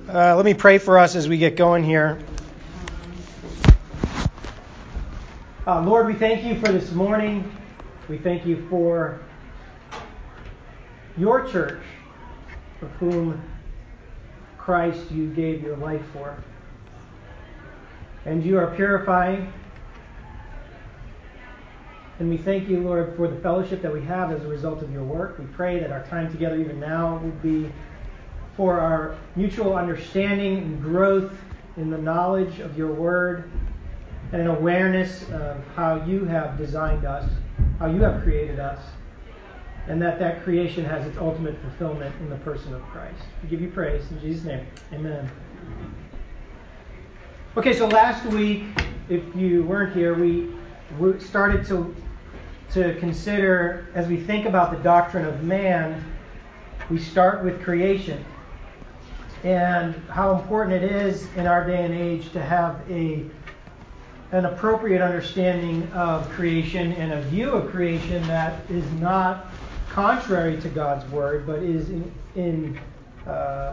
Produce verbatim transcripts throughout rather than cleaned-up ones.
Uh, let me pray for us as we get going here. Uh, Lord, we thank you for this morning. We thank you for your church, of whom Christ you gave your life for. And you are purifying. And we thank you, Lord, for the fellowship that we have as a result of your work. We pray that our time together even now will be for our mutual understanding and growth in the knowledge of your word and an awareness of how you have designed us, how you have created us, and that that creation has its ultimate fulfillment in the person of Christ. We give you praise in Jesus' name. Amen. Okay, so last week, if you weren't here, we started to, to consider, as we think about the doctrine of man, we start with creation. And how important it is in our day and age to have a an appropriate understanding of creation and a view of creation that is not contrary to God's word, but is in, in uh,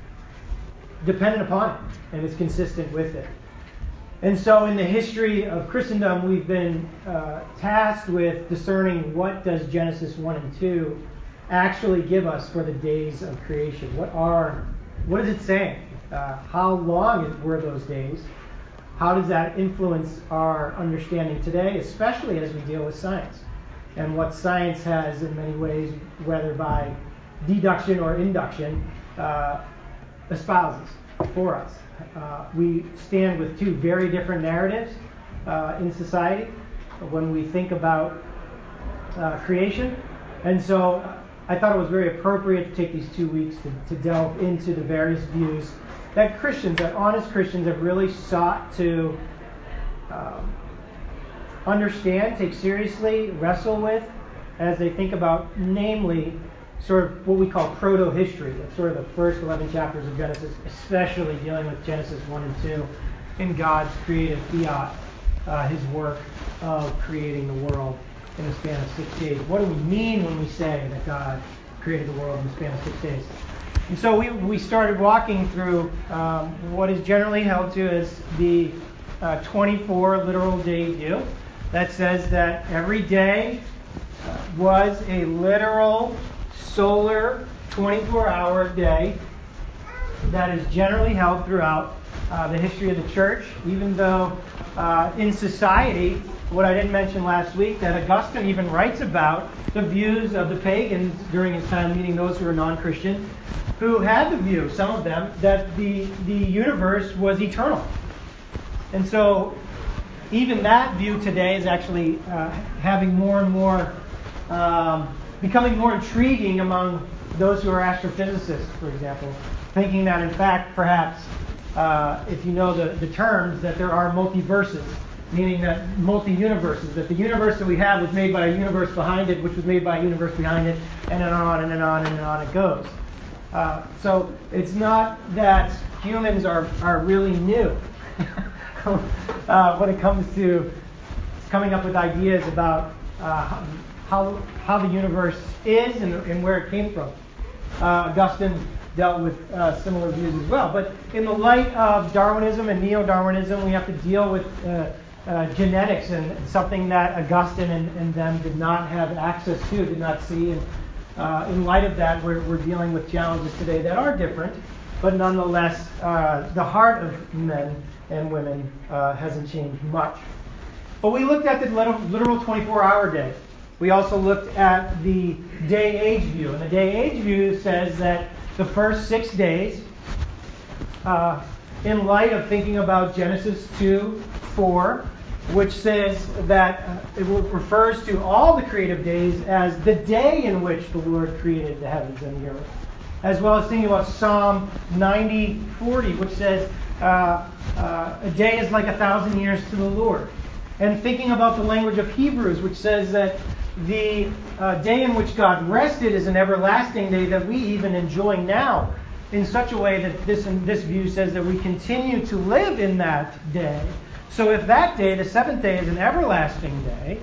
dependent upon it and is consistent with it. And so in the history of Christendom, we've been uh, tasked with discerning what does Genesis one and two actually give us for the days of creation. What are What is it saying? Uh, how long were those days? How does that influence our understanding today, especially as we deal with science? And what science has in many ways, whether by deduction or induction, uh, espouses for us. Uh, we stand with two very different narratives uh, in society when we think about uh, creation. And so I thought it was very appropriate to take these two weeks to, to delve into the various views that Christians, that honest Christians, have really sought to um, understand, take seriously, wrestle with, as they think about, namely, sort of what we call proto-history. That's sort of the first eleven chapters of Genesis, especially dealing with Genesis one and two, in God's creative fiat, uh, his work of creating the world in a span of six days. What do we mean when we say that God created the world in a span of six days? And so we we started walking through um, what is generally held to as the uh, twenty-four literal day view, that says that every day uh, was a literal solar twenty-four hour day that is generally held throughout uh, the history of the church, even though uh, in society, what I didn't mention last week, that Augustine even writes about the views of the pagans during his time, meaning those who were non-Christian, who had the view, some of them, that the, the universe was eternal. And so even that view today is actually uh, having more and more, um, becoming more intriguing among those who are astrophysicists, for example, thinking that in fact, perhaps, uh, if you know the, the terms, that there are multiverses, meaning that multi-universes, that the universe that we have was made by a universe behind it, which was made by a universe behind it, and then on and then on and then on it goes. Uh, so it's not that humans are, are really new uh, when it comes to coming up with ideas about uh, how how the universe is and, and where it came from. Uh, Augustine dealt with uh, similar views as well. But in the light of Darwinism and neo-Darwinism, we have to deal with uh, uh, genetics, and something that Augustine and, and them did not have access to, did not see. And uh, in light of that, we're, we're dealing with challenges today that are different, but nonetheless, uh, the heart of men and women uh, hasn't changed much. But we looked at the literal twenty-four hour day. We also looked at the day-age view. And the day-age view says that the first six days, uh, in light of thinking about Genesis two four, which says that uh, it refers to all the creative days as the day in which the Lord created the heavens and the earth. As well as thinking about Psalm ninety forty, which says uh, uh, a day is like a thousand years to the Lord. And thinking about the language of Hebrews, which says that the uh, day in which God rested is an everlasting day that we even enjoy now, in such a way that this, this view says that we continue to live in that day. So if that day, the seventh day, is an everlasting day,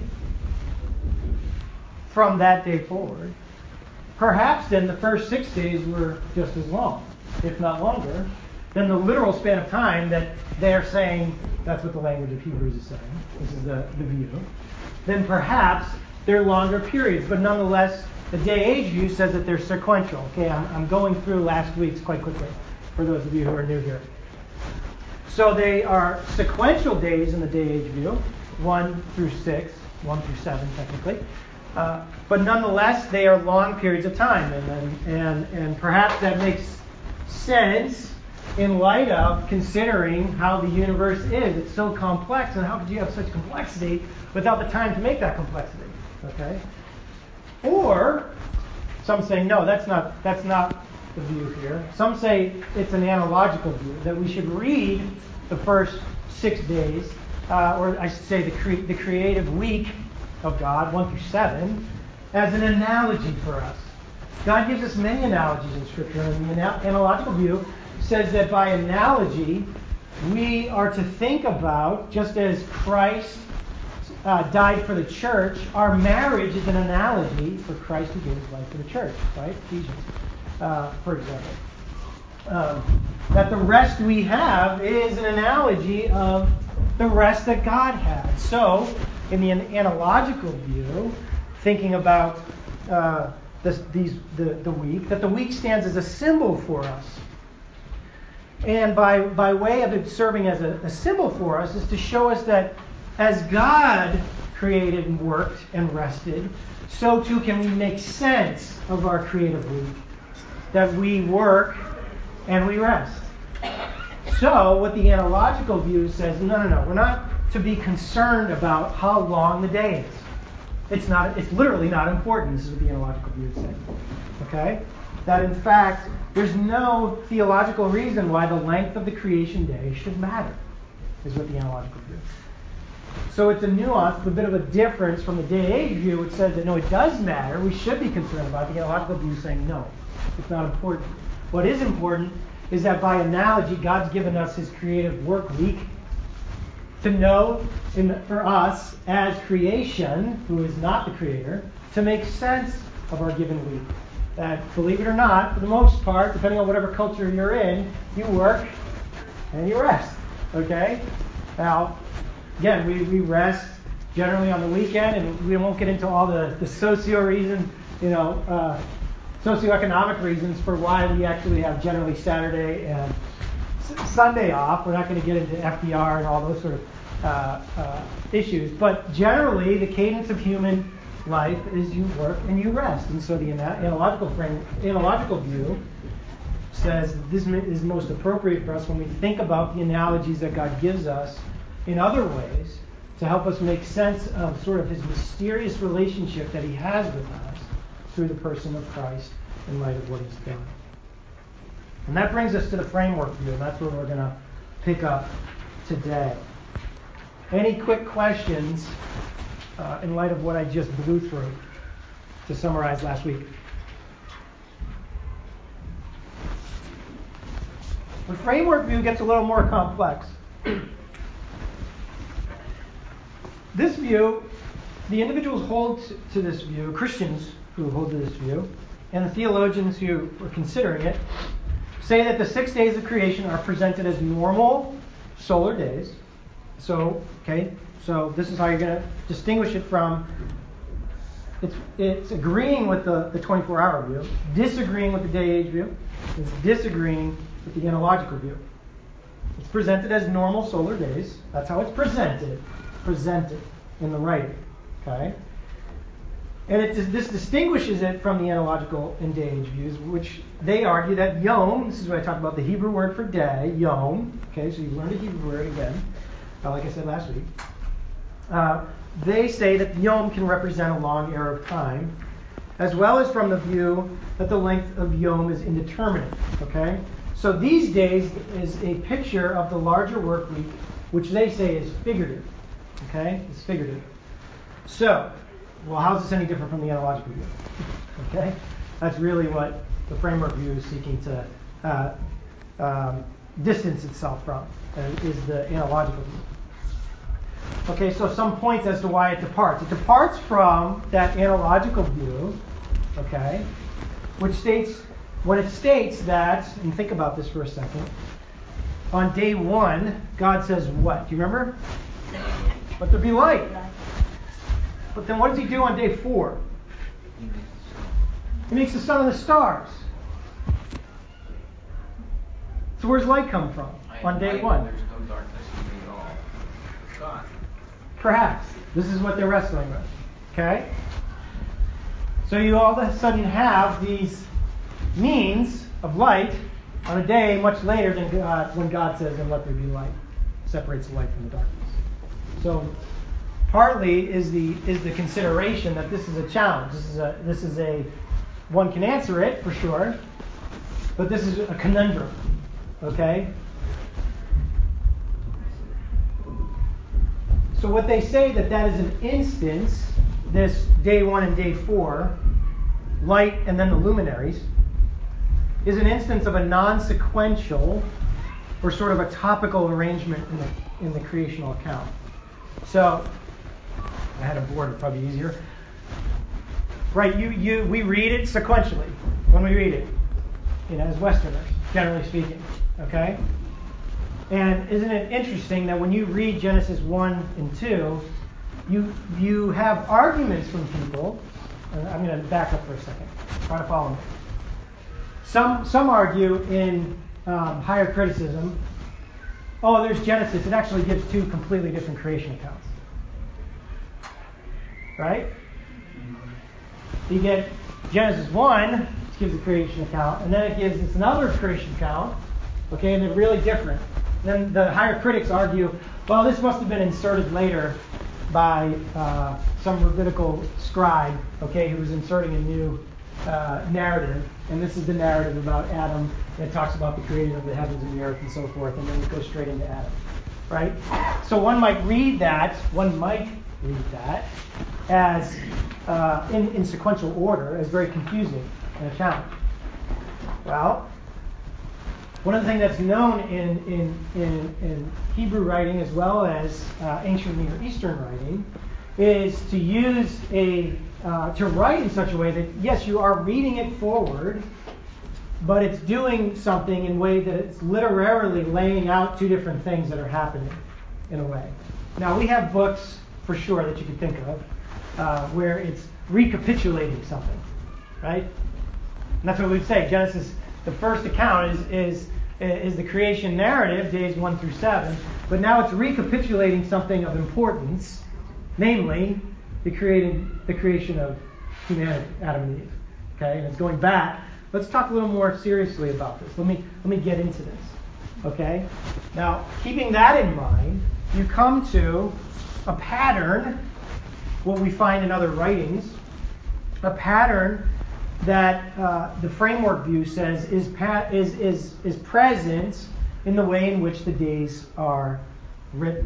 from that day forward, perhaps then the first six days were just as long, if not longer, than the literal span of time that they're saying, that's what the language of Hebrews is saying, this is the, the view, then perhaps they're longer periods. But nonetheless, the day-age view says that they're sequential. Okay, I'm, I'm going through last week's quite quickly for those of you who are new here. So they are sequential days in the day-age view, one through six, one through seven technically. Uh, but nonetheless, they are long periods of time. And, and, and, and perhaps that makes sense in light of considering how the universe is. It's so complex, and how could you have such complexity without the time to make that complexity? Okay? Or some say no, that's not that's not the view here. Some say it's an analogical view, that we should read the first six days, uh, or I should say the cre- the creative week of God, one through seven, as an analogy for us. God gives us many analogies in Scripture, and the ana- analogical view says that by analogy, we are to think about, just as Christ uh, died for the church, our marriage is an analogy for Christ who gave his life for the church, right? Ephesians, uh, for example. Um, that the rest we have is an analogy of the rest that God had. So, in the analogical view, thinking about uh, this, these, the, the week, that the week stands as a symbol for us. And by, by way of it serving as a, a symbol for us is to show us that as God created and worked and rested, so too can we make sense of our creative week. That we work and we rest. So what the analogical view says, no, no, no, we're not to be concerned about how long the day is. It's not. It's literally not important. This is what the analogical view is saying. Okay? That in fact, there's no theological reason why the length of the creation day should matter, is what the analogical view is. So it's a nuance, it's a bit of a difference from the day-age view, which says that no, it does matter, we should be concerned about it. The analogical view saying no, it's not important. What is important is that by analogy, God's given us his creative work week to know, in, for us as creation, who is not the creator, to make sense of our given week. That, believe it or not, for the most part, depending on whatever culture you're in, you work and you rest. Okay? Now, again, we, we rest generally on the weekend, and we won't get into all the, the socio reasons, you know, uh, socioeconomic reasons for why we actually have generally Saturday and S- Sunday off. We're not going to get into F D R and all those sort of uh, uh, issues. But generally, the cadence of human life is you work and you rest. And so the analogical frame, analogical view says this is most appropriate for us when we think about the analogies that God gives us in other ways to help us make sense of sort of his mysterious relationship that he has with us through the person of Christ in light of what he's done. And that brings us to the framework view, and that's where we're going to pick up today. Any quick questions uh, in light of what I just blew through to summarize last week? The framework view gets a little more complex. This view, the individuals hold to this view, Christians who hold to this view, and the theologians who are considering it, say that the six days of creation are presented as normal solar days. So, okay, so this is how you're going to distinguish it from, it's it's agreeing with the, the twenty-four hour view, disagreeing with the day-age view, it's disagreeing with the analogical view. It's presented as normal solar days. That's how it's presented. Presented in the writing. Okay? And it, this distinguishes it from the analogical and day-age views, which they argue that yom, this is what I talked about, the Hebrew word for day, yom. Okay, so you've learned a Hebrew word again, uh, like I said last week. Uh, they say that yom can represent a long era of time, as well as from the view that the length of yom is indeterminate. Okay? So these days is a picture of the larger work week, which they say is figurative. Okay? It's figurative. So, well, how is this any different from the analogical view? Okay? That's really what the framework view is seeking to uh, um, distance itself from, uh, is the analogical view. Okay, so some points as to why it departs. It departs from that analogical view, okay, which states, when it states that, and think about this for a second, on day one, God says what? Do you remember? Let there be light. But then what does he do on day four? He makes the sun and the stars. So where's light come from on day one? There's no darkness in me at all. God. Perhaps. This is what they're wrestling with. Okay? So you all of a sudden have these means of light on a day much later than God, when God says, and let there be light. Separates the light from the darkness. So partly is the is the consideration that this is a challenge. This is a this is a one can answer it for sure, but this is a conundrum. Okay? So what they say that that is an instance, this day one and day four, light and then the luminaries, is an instance of a non-sequential or sort of a topical arrangement in the in the creational account. So I had a board, it'd probably be easier. Right, you you we read it sequentially when we read it, you know, as Westerners, generally speaking. Okay? And isn't it interesting that when you read Genesis one and two, you you have arguments from people. And I'm going to back up for a second. Try to follow me. Some some argue in um, higher criticism, oh, there's Genesis. It actually gives two completely different creation accounts. Right? You get Genesis one, which gives a creation account, and then it gives us another creation account. Okay, and they're really different. Then the higher critics argue, well, this must have been inserted later by uh, some rabbinical scribe, okay, who was inserting a new uh, narrative. And this is the narrative about Adam. And it talks about the creation of the heavens and the earth and so forth. And then it goes straight into Adam, right? So one might read that, one might read that as uh, in, in sequential order as very confusing and a challenge. Well, one of the things that's known in, in, in, in Hebrew writing as well as uh, ancient Near Eastern writing is to use a, uh, to write in such a way that, yes, you are reading it forward, but it's doing something in a way that it's literarily laying out two different things that are happening in a way. Now, we have books, for sure, that you can think of, uh, where it's recapitulating something, right? And that's what we'd say. Genesis, the first account is, is is the creation narrative, days one through seven, but now it's recapitulating something of importance, namely the creating the creation of humanity, Adam and Eve. Okay, and it's going back. Let's talk a little more seriously about this. Let me let me get into this. Okay, now keeping that in mind, you come to a pattern, what we find in other writings, a pattern that uh, the framework view says is, pa- is is is present in the way in which the days are written.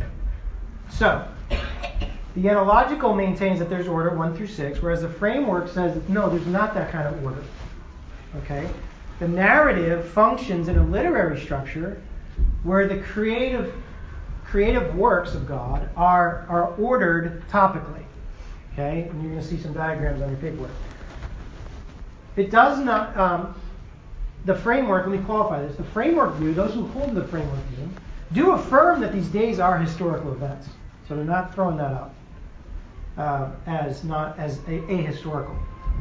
So, the analogical maintains that there's order one through six, whereas the framework says no, there's not that kind of order. Okay, the narrative functions in a literary structure where the creative creative works of God are are ordered topically. Okay, and you're going to see some diagrams on your paperwork. It does not, um, the framework, let me qualify this, the framework view, those who hold the framework view, do affirm that these days are historical events. So they're not throwing that out uh, as not as a, ahistorical.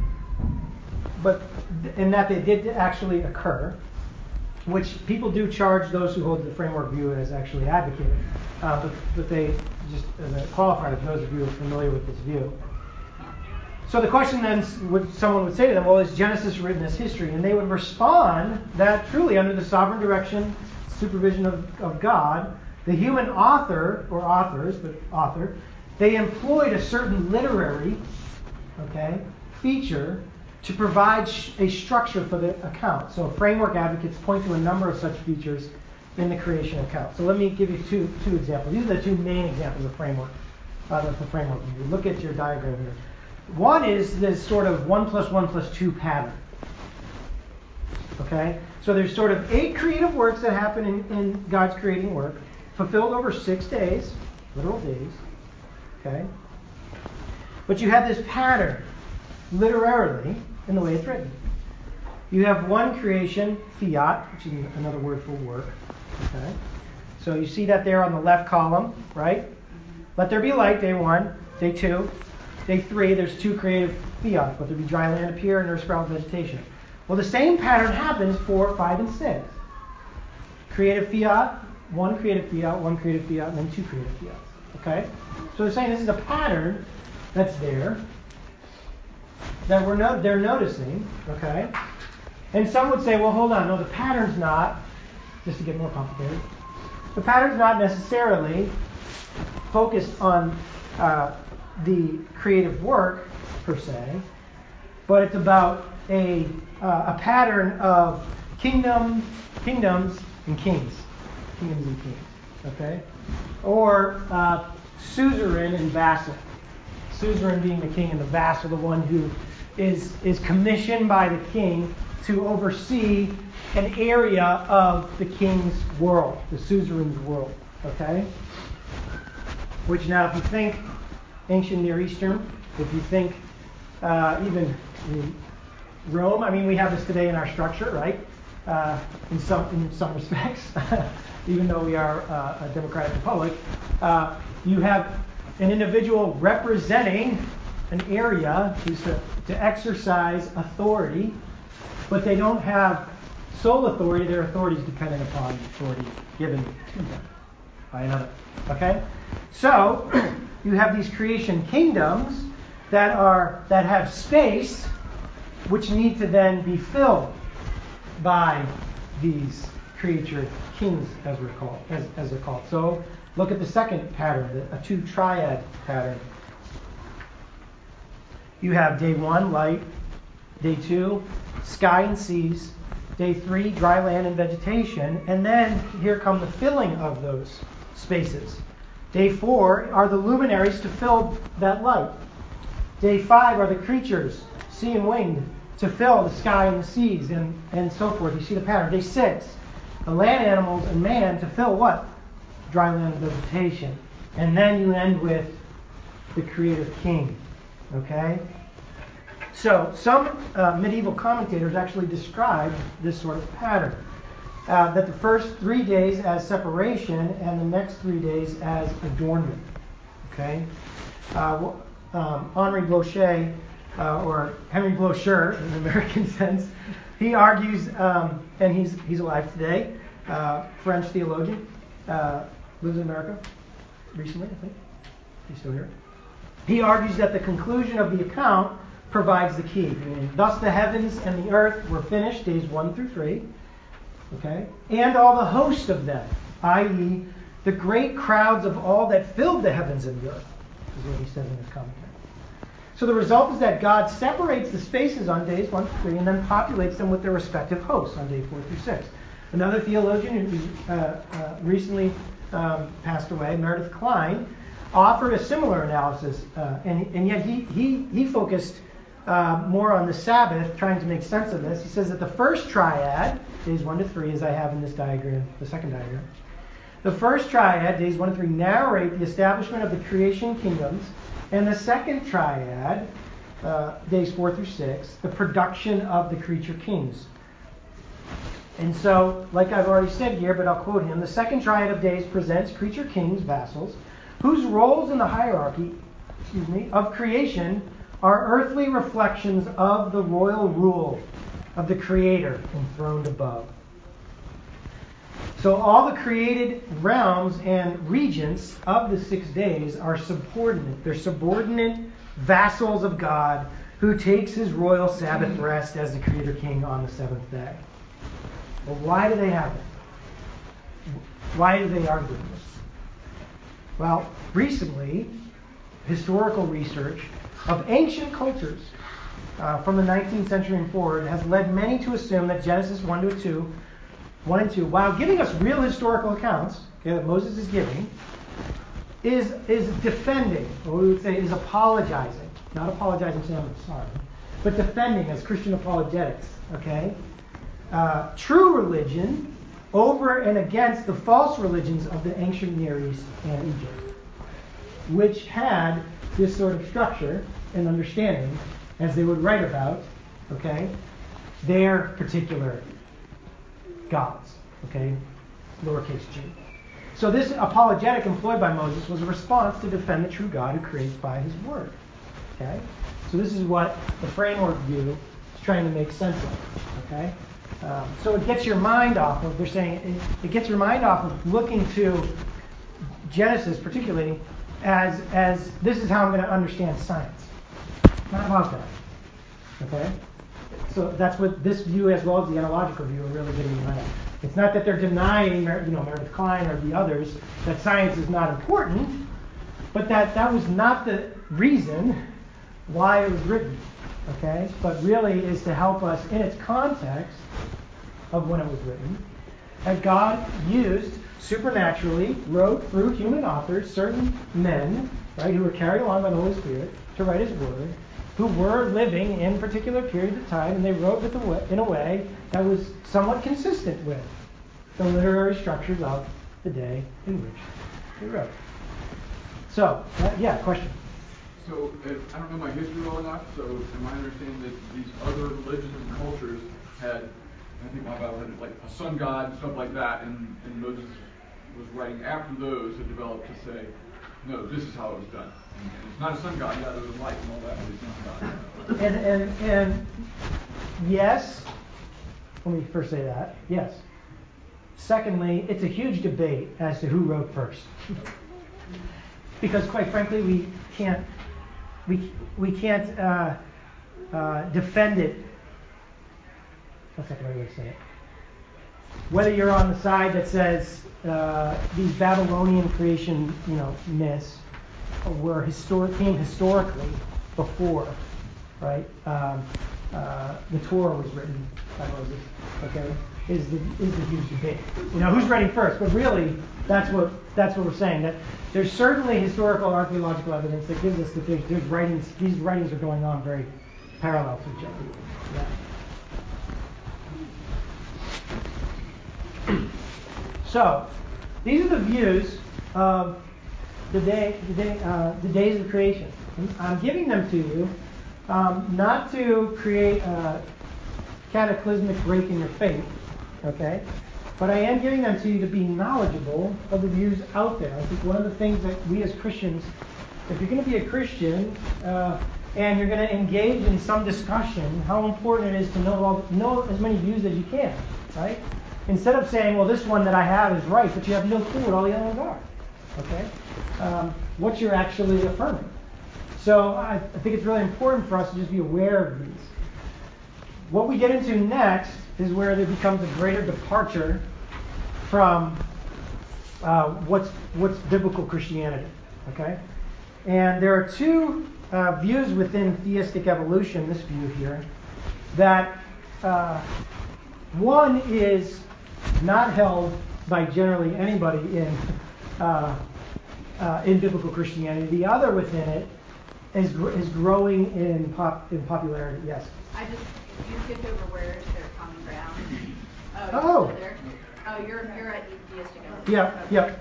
But in that they did actually occur, which people do charge those who hold the framework view as actually advocating. Uh, but, but they, just as a qualifier, for those of you who are familiar with this view. So the question then, would, someone would say to them, well, is Genesis written as history? And they would respond that truly under the sovereign direction, supervision of, of God, the human author, or authors, but author, they employed a certain literary, okay, feature to provide sh- a structure for the account. So framework advocates point to a number of such features in the creation account. So let me give you two two examples. These are the two main examples of framework, uh, the framework. Look at your diagram here. One is this sort of one plus one plus two pattern. Okay? So there's sort of eight creative works that happen in, in God's creating work, fulfilled over six days, literal days. Okay? But you have this pattern, literarily, in the way it's written. You have one creation, fiat, which is another word for work. Okay? So you see that there on the left column, right? Let there be light, day one. Day two. Day three, there's two creative fiat. Let there be dry land appear and earth sprout vegetation. Well, the same pattern happens for five and six. Creative fiat, one creative fiat, one creative fiat, and then two creative fiats. Okay? So they're saying this is a pattern that's there that we're no- they're noticing. Okay? And some would say, well, hold on. No, the pattern's not, just to get more complicated, the pattern's not necessarily focused on uh, the creative work, per se, but it's about a, uh, a pattern of kingdom, kingdoms and kings. Kingdoms and kings. Okay? Or uh, suzerain and vassal. Suzerain being the king and the vassal, the one who is, is commissioned by the king to oversee an area of the king's world, the suzerain's world. Okay? Which now, if you think ancient Near Eastern, if you think uh, even in Rome, I mean, we have this today in our structure, right? Uh, in some in some respects, even though we are uh, a democratic republic, uh, you have an individual representing an area who's to, to exercise authority, but they don't have sole authority. Their authority is dependent upon authority given to them by another. Okay? So you have these creation kingdoms that are that have space, which need to then be filled by these creature kings, as we're called, as, as they're called. So look at the second pattern, a two triad pattern. You have day one, light. Day two, sky and seas. Day three, dry land and vegetation. And then here come the filling of those spaces. Day four are the luminaries to fill that light. Day five are the creatures, sea and winged, to fill the sky and the seas, and, and so forth. You see the pattern. Day six, the land animals and man to fill what? Dry land and vegetation. And then you end with the creator king. Okay? So some uh, medieval commentators actually describe this sort of pattern. Uh, that the first three days as separation and the next three days as adornment. Okay? Uh, um, Henri Blocher, uh, or Henry Blocher in the American sense, he argues, um, and he's he's alive today, uh, French theologian, uh, lives in America recently, I think. He's still here. He argues that the conclusion of the account provides the key. Meaning, thus the heavens and the earth were finished, days one through three. Okay? And all the host of them, that is, the great crowds of all that filled the heavens and the earth, is what he says in his commentary. So the result is that God separates the spaces on days one through three and then populates them with their respective hosts on day four through six. Another theologian who uh, uh, recently um, passed away, Meredith Kline, offered a similar analysis, uh, and, and yet he, he, he focused uh, more on the Sabbath, trying to make sense of this. He says that the first triad, days one to three, as I have in this diagram, the second diagram, the first triad, days one to three, narrate the establishment of the creation kingdoms, and the second triad, uh, days four through six, the production of the creature kings. And so, like I've already said here, but I'll quote him, the second triad of days presents creature kings, vassals, whose roles in the hierarchy, excuse me, of creation are earthly reflections of the royal rule of the Creator enthroned above. So all the created realms and regents of the six days are subordinate. They're subordinate vassals of God who takes his royal Sabbath rest as the Creator King on the seventh day. Well, why do they have it? Why do they argue this? Well, recently, historical research of ancient cultures uh, from the nineteenth century and forward has led many to assume that Genesis one to two, one and two, while giving us real historical accounts, okay, that Moses is giving, is is defending, or we would say is apologizing, not apologizing saying I'm sorry, but defending as Christian apologetics, okay, uh, true religion over and against the false religions of the ancient Near East and Egypt, which had this sort of structure and understanding as they would write about, okay, their particular gods, okay, lowercase g. So this apologetic employed by Moses was a response to defend the true God who creates by his word. Okay? So this is what the framework view is trying to make sense of. Okay? Um, so it gets your mind off of, they're saying, it, it gets your mind off of looking to Genesis particularly as, as this is how I'm going to understand science. Not about that. Okay? So that's what this view as well as the analogical view are really getting at. It's not that they're denying, you know, Meredith Klein or the others that science is not important, but that that was not the reason why it was written. Okay? But really is to help us in its context of when it was written, that God used supernaturally, wrote through human authors, certain men, right, who were carried along by the Holy Spirit to write his word, who were living in particular periods of time, and they wrote with a way, in a way that was somewhat consistent with the literary structures of the day in which they wrote. So, uh, yeah, question. So, if, I don't know my history well enough, so am I understanding that these other religions and cultures had, I think my Bible had like a sun god and stuff like that, and, and Moses was writing after those had developed to say, no, this is how it was done. And it's not a sun god, yeah, there was light and all that, but it's not God. And, and, and yes, let me first say that, yes. Secondly, it's a huge debate as to who wrote first. Because quite frankly, we can't we we can't uh, uh, defend it. What's that right way to say it? Whether you're on the side that says uh, these Babylonian creation, you know, myths were historic came historically before, right? Um, uh, the Torah was written by Moses. Okay, is the is the huge debate. You know, who's writing first? But really, that's what that's what we're saying. That there's certainly historical archaeological evidence that gives us that there's, there's writings. These writings are going on very parallel to each other. Yeah. So, these are the views of the day, the day, uh, the days of creation. I'm giving them to you um, not to create a cataclysmic break in your faith, okay? But I am giving them to you to be knowledgeable of the views out there. I think one of the things that we as Christians, if you're going to be a Christian uh, and you're going to engage in some discussion, how important it is to know all, know as many views as you can, right? Instead of saying, well, this one that I have is right, but you have no clue what all the other ones are, okay? Um, what you're actually affirming. So I, I think it's really important for us to just be aware of these. What we get into next is where there becomes a greater departure from uh, what's what's biblical Christianity, okay? And there are two uh, views within theistic evolution, this view here, that uh, one is not held by generally anybody in uh, uh, in biblical Christianity. The other within it is is growing in pop in popularity. Yes. I just you skipped over where is their common ground. Oh. You're Oh. still there? Oh, you're you're at theistic evolution. Yeah. Okay. Yep.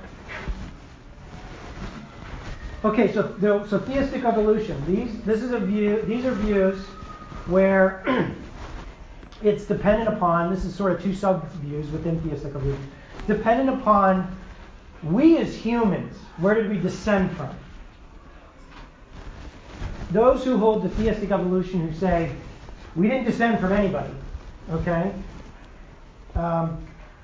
Okay. So the, so theistic evolution. These this is a view. These are views where it's dependent upon. This is sort of two sub views within theistic evolution. Dependent upon we as humans. Where did we descend from? Those who hold the theistic evolution who say, we didn't descend from anybody, okay, um,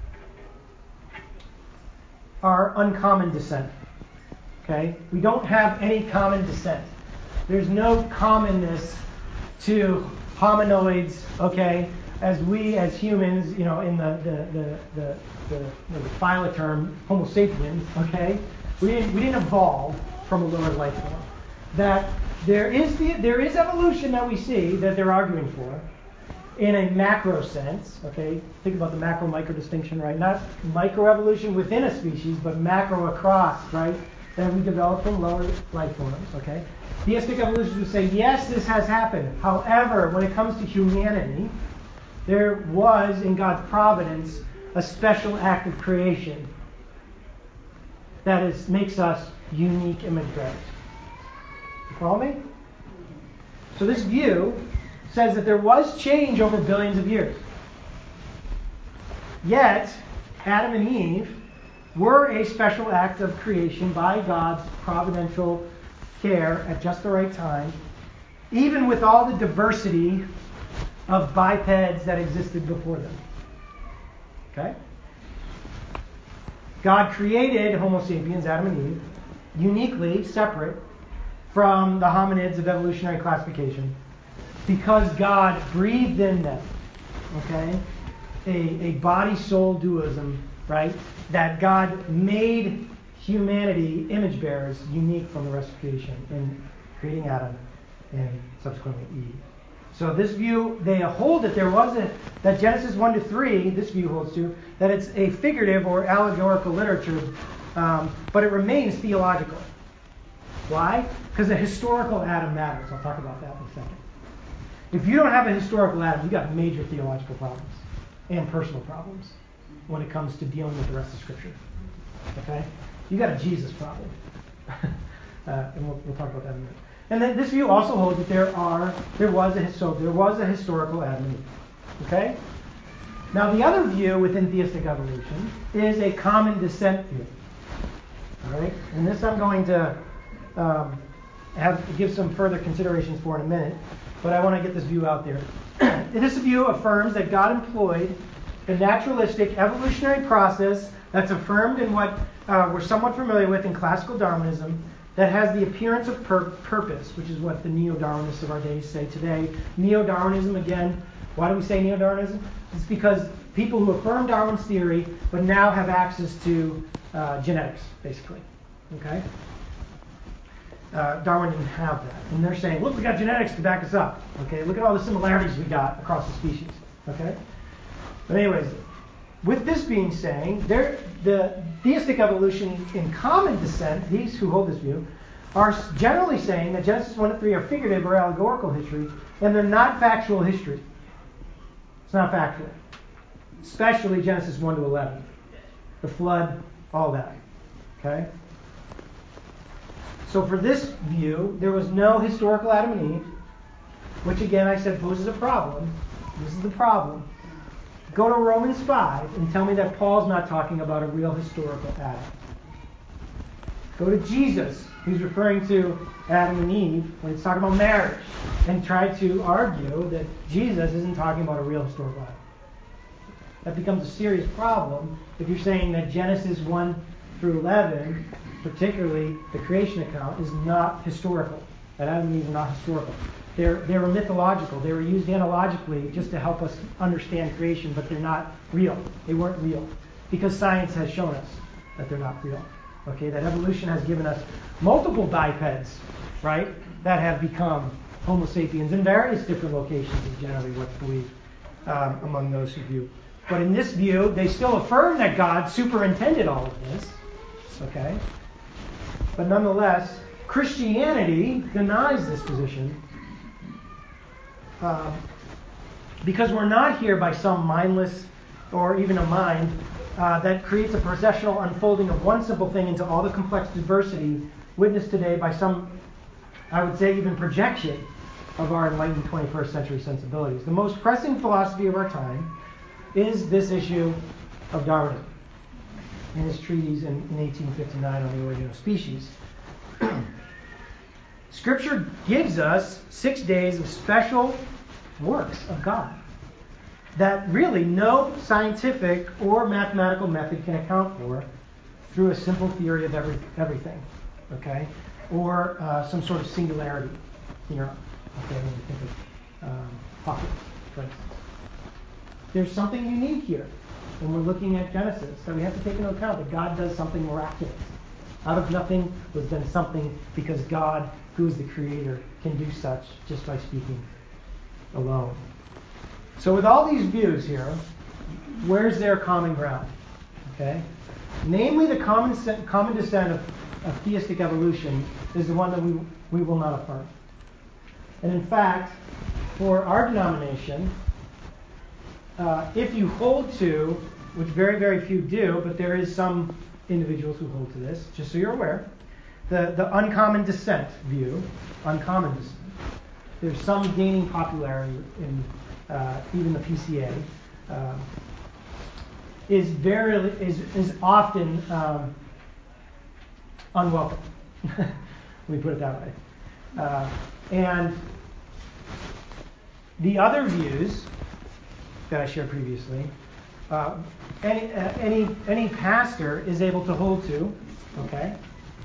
are uncommon descent, okay? We don't have any common descent. There's no commonness to hominoids, okay, as we as humans, you know, in the, the, the, the, the, the phyla term, Homo sapiens, okay, we didn't, we didn't evolve from a lower life form. That there is the there is evolution that we see that they're arguing for in a macro sense. Okay, think about the macro micro distinction, right? Not microevolution within a species, but macro across, right? That we develop from lower life forms. Okay, theistic evolution would say yes, this has happened. However, when it comes to humanity, there was in God's providence a special act of creation that is makes us unique image bearers. Follow me? So this view says that there was change over billions of years. Yet, Adam and Eve were a special act of creation by God's providential care at just the right time, even with all the diversity of bipeds that existed before them. Okay? God created Homo sapiens, Adam and Eve, uniquely separate from the hominids of evolutionary classification because God breathed in them, okay, a, a body-soul dualism, right, that God made humanity image bearers unique from the rest of creation in creating Adam and subsequently Eve. So this view, they hold that there was a, that Genesis one to three, this view holds to, that it's a figurative or allegorical literature, um, but it remains theological. Why? Because the historical Adam matters. I'll talk about that in a second. If you don't have a historical Adam, you've got major theological problems and personal problems when it comes to dealing with the rest of Scripture. Okay? You've got a Jesus problem. uh, and we'll, we'll talk about that in a minute. And then this view also holds that there are, there was a so there was a historical Adam and Eve. Okay? Now the other view within theistic evolution is a common descent view. All right? And this I'm going to um, have give some further considerations for in a minute, but I want to get this view out there. This view affirms that God employed a naturalistic evolutionary process that's affirmed in what uh, we're somewhat familiar with in classical Darwinism, that has the appearance of pur- purpose, which is what the neo-Darwinists of our days say today. Neo-Darwinism, again, why do we say neo-Darwinism? It's because people who affirm Darwin's theory but now have access to uh, genetics, basically. Okay? Uh, Darwin didn't have that. And they're saying, look, we got genetics to back us up. Okay? Look at all the similarities we got across the species. Okay? But anyways, with this being saying, there, the theistic evolution in common descent, these who hold this view, are generally saying that Genesis one to three are figurative or allegorical history, and they're not factual history. It's not factual. Especially Genesis one to eleven. The flood, all that. Okay? So for this view, there was no historical Adam and Eve, which again I said poses a problem. This is the problem. Go to Romans five and tell me that Paul's not talking about a real historical Adam. Go to Jesus, who's referring to Adam and Eve when he's talking about marriage, and try to argue that Jesus isn't talking about a real historical Adam. That becomes a serious problem if you're saying that Genesis one through eleven, particularly the creation account, is not historical. That Adam and Eve are not historical. They're, they were mythological. They were used analogically just to help us understand creation, but they're not real. They weren't real. Because science has shown us that they're not real. Okay, that evolution has given us multiple bipeds, right, that have become Homo sapiens in various different locations is generally what's believed um, among those who view. But in this view, they still affirm that God superintended all of this. Okay? But nonetheless, Christianity denies this position. Um, because we're not here by some mindless or even a mind uh, that creates a processional unfolding of one simple thing into all the complex diversity witnessed today by some, I would say, even projection of our enlightened twenty-first century sensibilities. The most pressing philosophy of our time is this issue of Darwinism in his treatise in, in eighteen fifty-nine on the origin of species. Scripture gives us six days of special works of God that really no scientific or mathematical method can account for through a simple theory of every, everything, okay? Or uh, some sort of singularity theorem, okay, when we think of um, Hawking, for instance. There's something unique here when we're looking at Genesis that we have to take into account, that God does something miraculous. Out of nothing was done something because God, who is the creator, can do such just by speaking alone. So with all these views here, where's their common ground? Okay? Namely, the common, common descent of, of theistic evolution is the one that we, we will not affirm. And in fact, for our denomination, uh, if you hold to, which very, very few do, but there is some individuals who hold to this, just so you're aware, the, the uncommon descent view, uncommon descent, there's some gaining popularity in uh, even the P C A. Uh, is very is is often um, unwelcome. Let me put it that way. Uh, and the other views that I shared previously, uh, any uh, any any pastor is able to hold to, okay,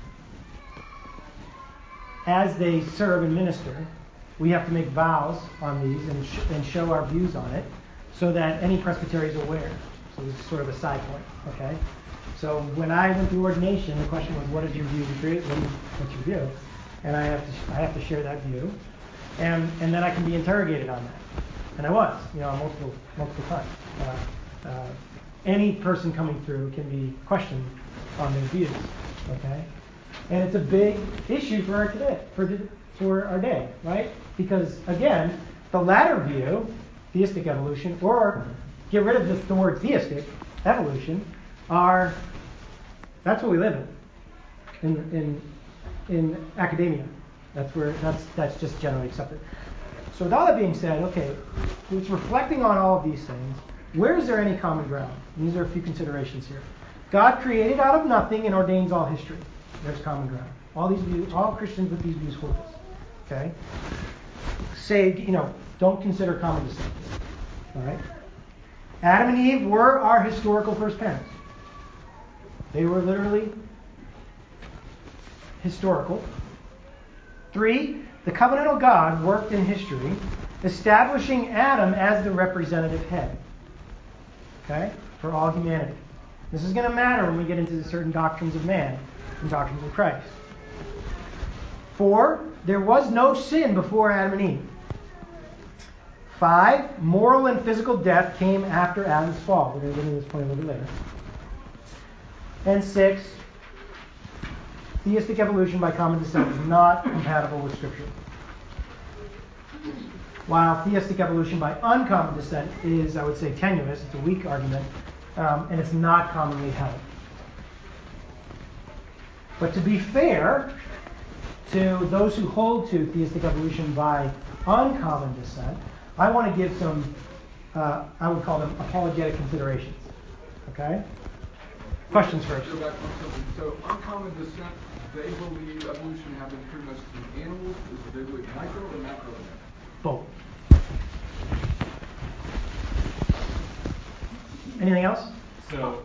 as they serve and minister. We have to make vows on these and, sh- and show our views on it so that any presbytery is aware. So this is sort of a side point, okay? So when I went through ordination, the question was, what is your view? What is, what's your view? And I have to sh- I have to share that view, and and then I can be interrogated on that. And I was, you know, multiple multiple times. Uh, uh, any person coming through can be questioned on their views, okay? And it's a big issue for our today, for for our day, right? Because again, the latter view, theistic evolution, or get rid of the, the word theistic, evolution, are that's what we live in, in in in academia. That's where that's that's just generally accepted. So with all that being said, okay, it's reflecting on all of these things. Where is there any common ground? And these are a few considerations here. God created out of nothing and ordains all history. There's common ground. All these views, all Christians with these views hold this. Okay? Say, you know, don't consider common descent. All right? Adam and Eve were our historical first parents. They were literally historical. Three, the covenantal God worked in history, establishing Adam as the representative head. Okay? For all humanity. This is going to matter when we get into certain doctrines of man and doctrines of Christ. Four, there was no sin before Adam and Eve. Five, moral and physical death came after Adam's fall. We're going to get into this point a little bit later. And six, theistic evolution by common descent is not compatible with Scripture. While theistic evolution by uncommon descent is, I would say, tenuous, it's a weak argument, um, and it's not commonly held. But to be fair to those who hold to theistic evolution by uncommon descent, I want to give some, uh, I would call them apologetic considerations. Okay? Questions first. Go back on something. So uncommon descent, they believe evolution happened pretty much through animals. Is it they believe micro or macro? Both. Anything else? So,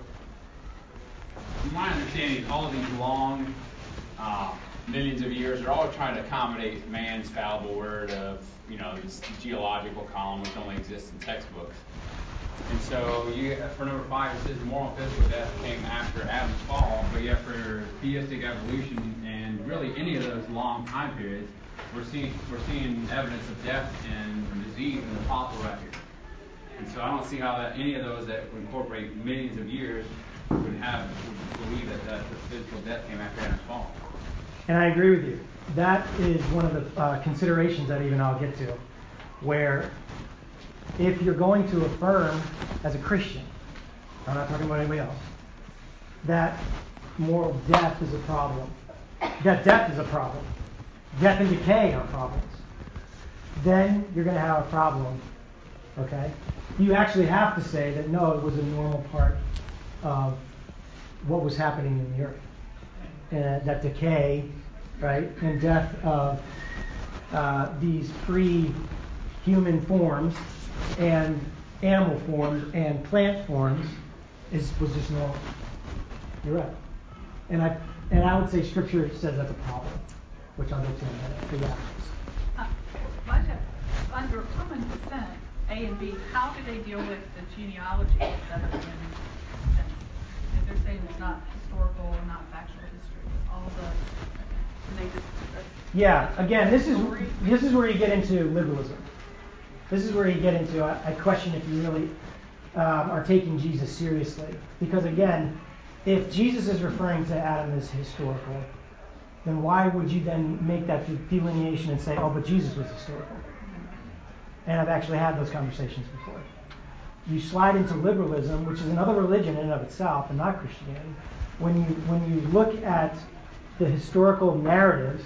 my understanding is all of these long, uh, millions of years are all trying to accommodate man's fallible word of, you know, this geological column which only exists in textbooks. And so, you for number five, it says moral and physical death came after Adam's fall, but yet for theistic evolution and really any of those long time periods, we're seeing we're seeing evidence of death and disease in the fossil record. And so I don't see how that any of those that would incorporate millions of years would have would believe that, that the physical death came after Adam's fall. And I agree with you. That is one of the uh, considerations that even I'll get to, where if you're going to affirm as a Christian, I'm not talking about anybody else, that moral death is a problem, that death is a problem, death and decay are problems, then you're going to have a problem, okay? You actually have to say that no, it was a normal part of what was happening in the earth. And that decay, right, and death of uh, these pre-human forms and animal forms and plant forms is was just normal. You're right. And I and I would say Scripture says that's a problem, which I'll get to in a minute. But yeah. Uh, Elijah, under common descent, A and B, how do they deal with the genealogy that are in sense? If they're saying it's not historical, not factual history, all the, they just. Yeah. Again, this is this is where you get into liberalism. This is where you get into. I, I question if you really um, are taking Jesus seriously, because again, if Jesus is referring to Adam as historical, then why would you then make that delineation and say, oh, but Jesus was historical? And I've actually had those conversations before. You slide into liberalism, which is another religion in and of itself, and not Christianity. When you when you look at the historical narratives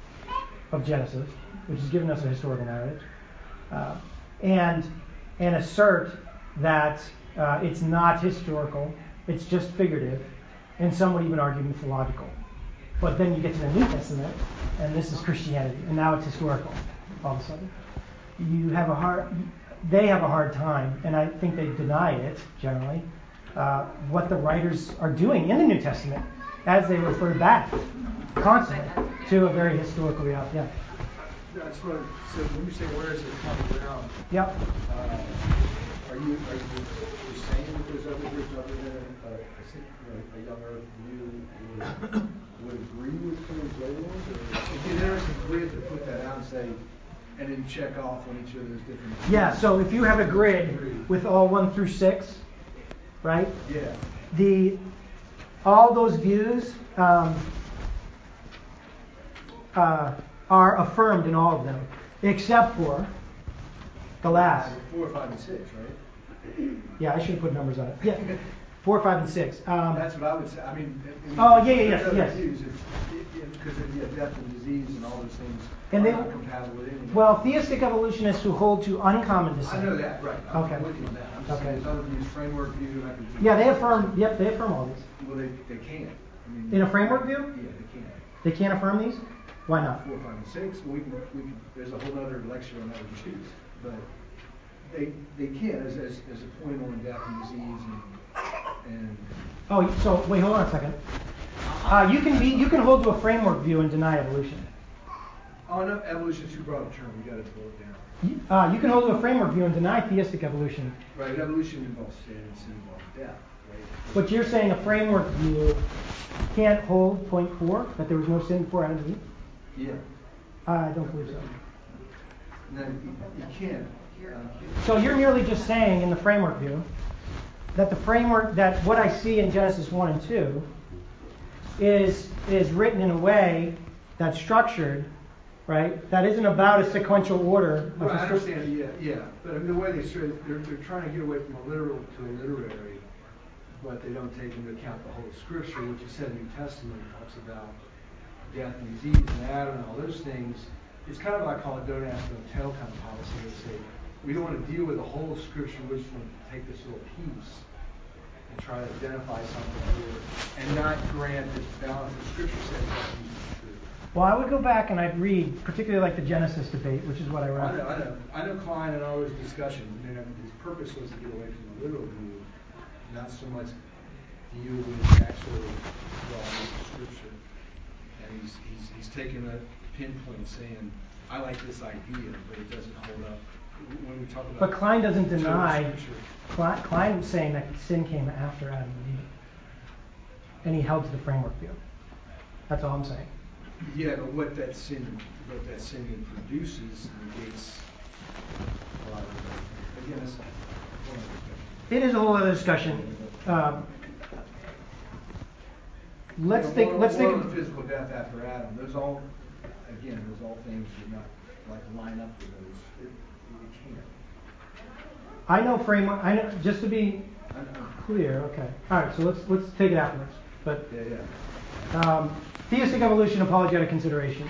of Genesis, which has given us a historical narrative, uh, and and assert that Uh, it's not historical. It's just figurative. And some would even argue mythological. But then you get to the New Testament, and this is Christianity, and now it's historical all of a sudden. You have a hard, they have a hard time, and I think they deny it generally, uh, what the writers are doing in the New Testament as they refer back constantly to a very historical reality. Yeah. That's what. So when you say where is it coming around? Yep. Uh, are you are you you're saying that there's other groups other than uh, I think uh, a young Earth view would, would agree with some of those other ones? Or it'd be an interesting grid to put that out and say, and then check off on each of those different. Yeah. So if you have a grid with all one through six, right? Yeah. The all those views um, uh, are affirmed in all of them, except for the last. Four, five, and six, right? Yeah, I should have put numbers on it. Yeah, four, five, and six. Um, That's what I would say. I mean, I mean oh yeah, yeah, yes, yes. Because of yeah, death and disease and all those things and are they, not compatible with anything. Well, theistic evolutionists who hold to uncommon descent. I know that, right? I'm okay. with you on that. I'm just okay. saying there's other views, framework view, and I can. Yeah, they affirm. Yep, they affirm all these. Well, they they can't. I mean, in a framework view? Yeah, they can't. They can't affirm these? Why not? Four, five, and six. Well, we can, we can, there's a whole other lecture on that we can choose, but they they can as as, as a point on death and disease and and. Oh, so wait, hold on a second. Uh, you can be you can hold to a framework view and deny evolution. Oh no, evolution is too broad a term. We got to boil it down. You, uh, you can hold to a framework view and deny theistic evolution. Right, evolution involves sin and sin involves death. Right? But you're saying a framework view can't hold point four, that there was no sin before Adam and Eve? Yeah. I don't believe so. No, you, you can't. Um, So you're merely just saying in the framework view that the framework, that what I see in Genesis one and two is is written in a way that's structured, right? That isn't about a sequential order. Of right, I histor- understand, yeah, yeah. But I mean, the way they say it, they're, they're trying to get away from a literal to a literary, but they don't take into account the whole Scripture, which you said New Testament talks about death and disease and Adam and all those things. It's kind of what I call a don't ask, don't tell kind of policy. They say we don't want to deal with the whole Scripture. We just want to take this little piece and try to identify something here and not grant this balance. The Scripture says that is true. Well, I would go back and I'd read, particularly like the Genesis debate, which is what I read. I know, I know. I know Klein and all those discussions. I mean, his purpose was to get away from the literal view, not so much deal with actual drawing of Scripture. And he's, he's, he's taken a pinpoint saying, I like this idea, but it doesn't hold up. When we talk about But Klein doesn't deny, Scripture. Klein, Klein was saying that sin came after Adam and Eve. And he held to the framework view. That's all I'm saying. Yeah, but what that sin, what that sin produces negates a lot of it. Again, that's one other discussion. It is a whole other discussion. Um, let's You know, think. more, Let's more think. on the physical death after Adam. Those all, again, those all things do not like line up with those. It, you can't. I know framework. I know just to be I know. clear. Okay. All right. So let's let's take it afterwards. But Yeah, yeah. um, theistic evolution, apologetic considerations.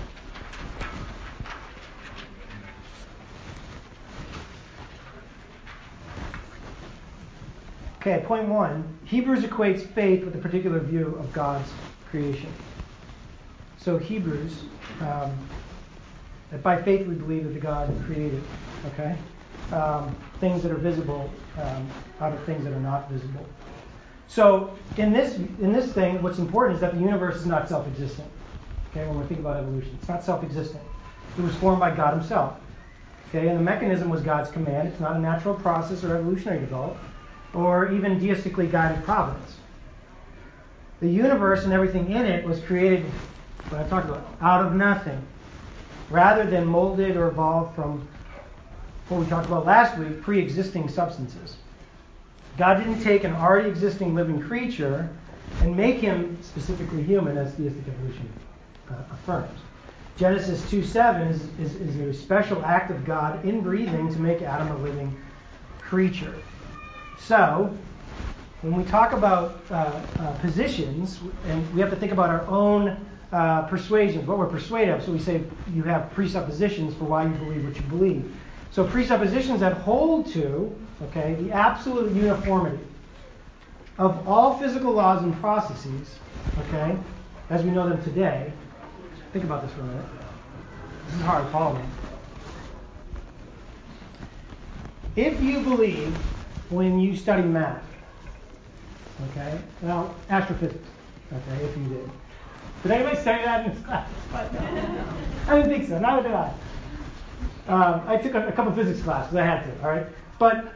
Okay, point one. Hebrews equates faith with a particular view of God's creation. So Hebrews, um, that by faith we believe that the God created, okay, um, things that are visible um, out of things that are not visible. So in this in this thing, what's important is that the universe is not self-existent. Okay, when we think about evolution, it's not self-existent. It was formed by God Himself. Okay, and the mechanism was God's command. It's not a natural process or evolutionary development, or even deistically guided providence. The universe and everything in it was created, what I talked about, out of nothing, rather than molded or evolved from what we talked about last week, pre-existing substances. God didn't take an already existing living creature and make him specifically human, as theistic evolution uh, affirms. Genesis two seven is, is, is a special act of God in breathing to make Adam a living creature. So, when we talk about uh, uh, positions, and we have to think about our own uh, persuasions, what we're persuaded of. So we say you have presuppositions for why you believe what you believe. So presuppositions that hold to, okay, the absolute uniformity of all physical laws and processes, okay, as we know them today. Think about this for a minute. This is hard to follow me. If you believe when you study math, okay, well, astrophysics, okay, if you did. Did anybody study that in this class? I didn't think so, neither did I. Um, I took a, a couple physics classes, I had to, all right? But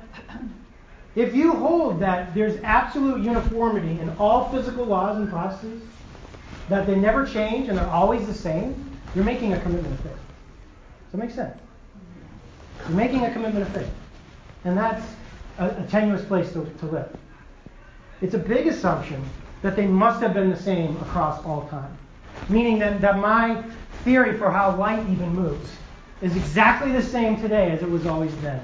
if you hold that there's absolute uniformity in all physical laws and processes, that they never change and they're always the same, you're making a commitment of faith. Does that make sense? You're making a commitment of faith. And that's a, a tenuous place to, to live. It's a big assumption that they must have been the same across all time. Meaning that, that my theory for how light even moves is exactly the same today as it was always then.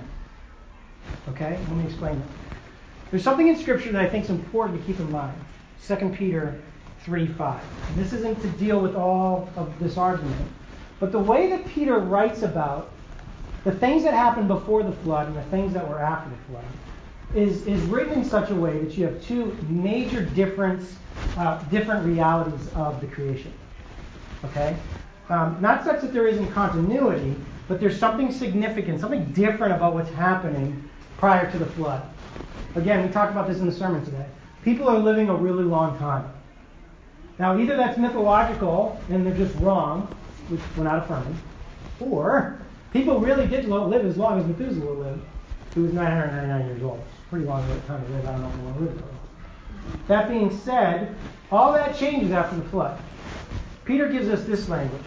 Okay? Let me explain that. There's something in Scripture that I think is important to keep in mind. Second Peter three five. And this isn't to deal with all of this argument. But the way that Peter writes about the things that happened before the flood and the things that were after the flood is, is written in such a way that you have two major difference, uh, different realities of the creation. Okay? Um, not such that there isn't continuity, but there's something significant, something different about what's happening prior to the flood. Again, we talked about this in the sermon today. People are living a really long time. Now, either that's mythological and they're just wrong, which we're not affirming, or people really did live as long as Methuselah lived, who was nine hundred ninety-nine years old. Pretty long time to live. I don't know if anyone lived though. That being said, all that changes after the flood. Peter gives us this language.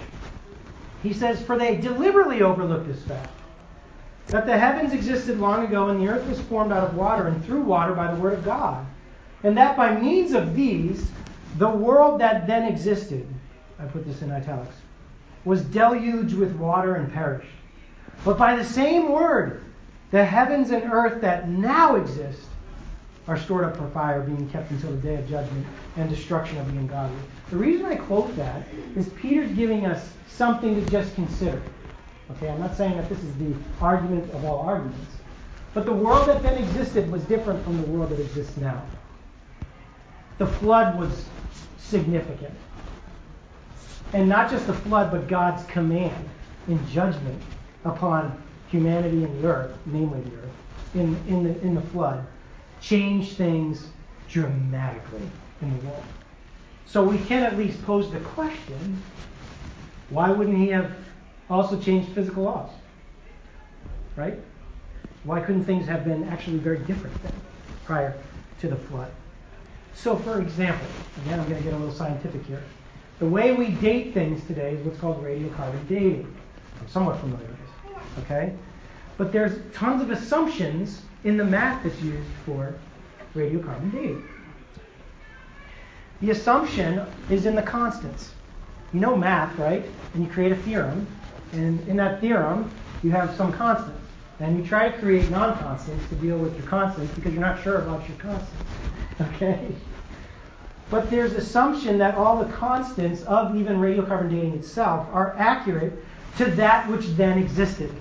He says, "For they deliberately overlooked this fact, that the heavens existed long ago, and the earth was formed out of water and through water by the word of God, and that by means of these, the world that then existed," I put this in italics, "was deluged with water and perished. But by the same word, the heavens and earth that now exist are stored up for fire, being kept until the day of judgment and destruction of the ungodly." The reason I quote that is Peter's giving us something to just consider. Okay, I'm not saying that this is the argument of all arguments, but the world that then existed was different from the world that exists now. The flood was significant. And not just the flood, but God's command in judgment upon humanity and the earth, namely the earth, in, in, the, in the flood, changed things dramatically in the world. So we can at least pose the question, why wouldn't he have also changed physical laws? Right? Why couldn't things have been actually very different then, prior to the flood? So for example, again I'm going to get a little scientific here. The way we date things today is what's called radiocarbon dating. I'm somewhat familiar with this. Okay? But there's tons of assumptions in the math that's used for radiocarbon dating. The assumption is in the constants. You know math, right? And you create a theorem, and in that theorem you have some constants. And you try to create non-constants to deal with your constants because you're not sure about your constants. Okay? But there's assumption that all the constants of even radiocarbon dating itself are accurate to that which then existed.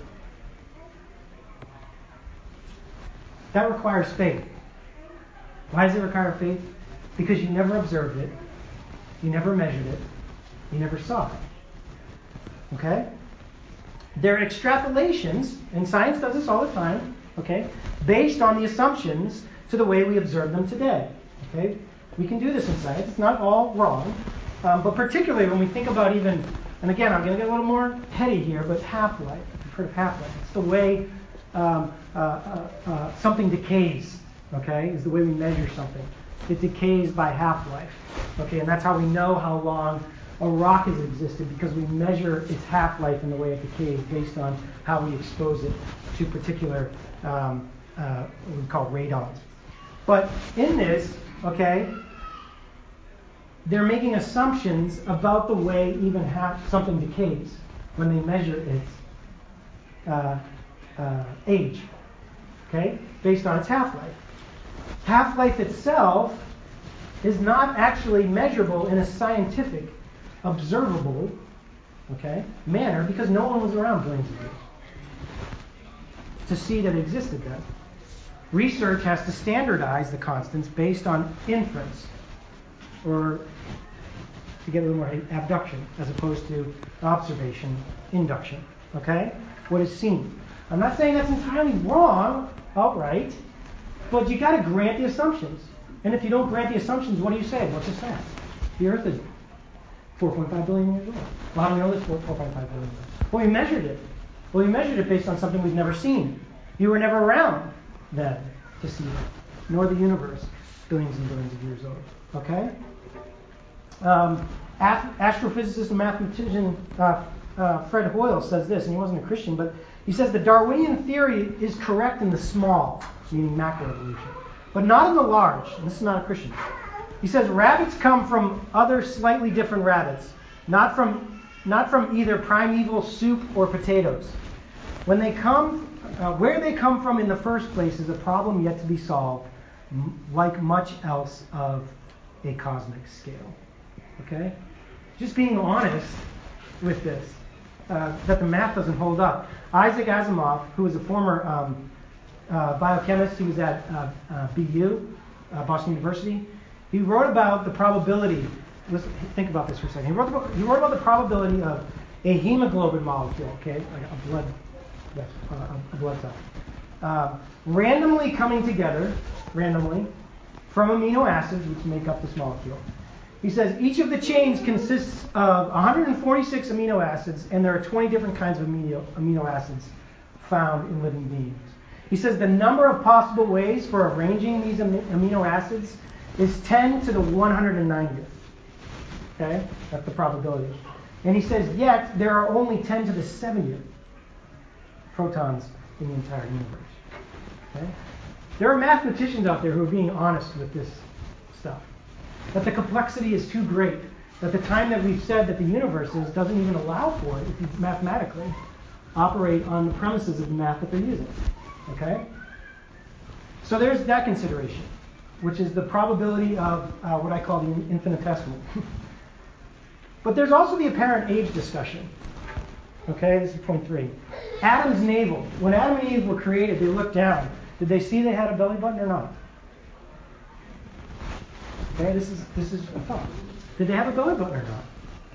That requires faith. Why does it require faith? Because you never observed it, you never measured it, you never saw it. Okay? There are extrapolations, and science does this all the time, okay, based on the assumptions to the way we observe them today. Okay? We can do this in science. It's not all wrong. Um, but particularly when we think about even, and again, I'm going to get a little more heady here, but half-life. You've heard of half-life. It's the way um, uh, uh, uh, something decays, okay, is the way we measure something. It decays by half-life. Okay, and that's how we know how long a rock has existed, because we measure its half-life in the way it decays based on how we expose it to particular, um, uh, what we call radons. But in this, okay, they're making assumptions about the way even half something decays when they measure its uh, uh, age, okay, based on its half-life. Half-life itself is not actually measurable in a scientific, observable, okay, manner because no one was around billions of years. to see that it existed then. Research has to standardize the constants based on inference, or to get a little more abduction, as opposed to observation, induction. Okay? What is seen. I'm not saying that's entirely wrong outright, but you got to grant the assumptions. And if you don't grant the assumptions, what do you say? What's the fact? The Earth is four point five billion years old. Well, how do we know this four point five billion years old? Well, we measured it. Well, we measured it based on something we've never seen. You were never around then to see it, nor the universe billions and billions of years old. Okay? Um, astrophysicist and mathematician uh, uh, Fred Hoyle says this, and he wasn't a Christian, but he says the Darwinian theory is correct in the small, meaning macroevolution, but not in the large. And this is not a Christian. He says rabbits come from other slightly different rabbits, not from not from either primeval soup or potatoes. When they come, uh, where they come from in the first place is a problem yet to be solved, m- like much else of a cosmic scale. Okay? Just being honest with this, uh, that the math doesn't hold up. Isaac Asimov, who was a former um, uh, biochemist, he was at uh, uh, B U, uh, Boston University. He wrote about the probability. Listen, think about this for a second. He wrote about, he wrote about the probability of a hemoglobin molecule, okay, like a blood, yes, uh, a blood cell, uh, randomly coming together, randomly, from amino acids which make up this molecule. He says each of the chains consists of one hundred forty-six amino acids, and there are twenty different kinds of amino, amino acids found in living beings. He says the number of possible ways for arranging these amino acids is ten to the one hundred ninetieth. Okay? That's the probability. And he says, yet there are only ten to the seventieth protons in the entire universe. Okay? There are mathematicians out there who are being honest with this stuff. That the complexity is too great. That the time that we've said that the universe is doesn't even allow for it if you mathematically operate on the premises of the math that they're using. Okay? So there's that consideration, which is the probability of uh, what I call the infinitesimal. But there's also the apparent age discussion. Okay, this is point three. Adam's navel. When Adam and Eve were created, they looked down. Did they see they had a belly button or not? Okay, this is this is a thought. Did they have a belly button or not?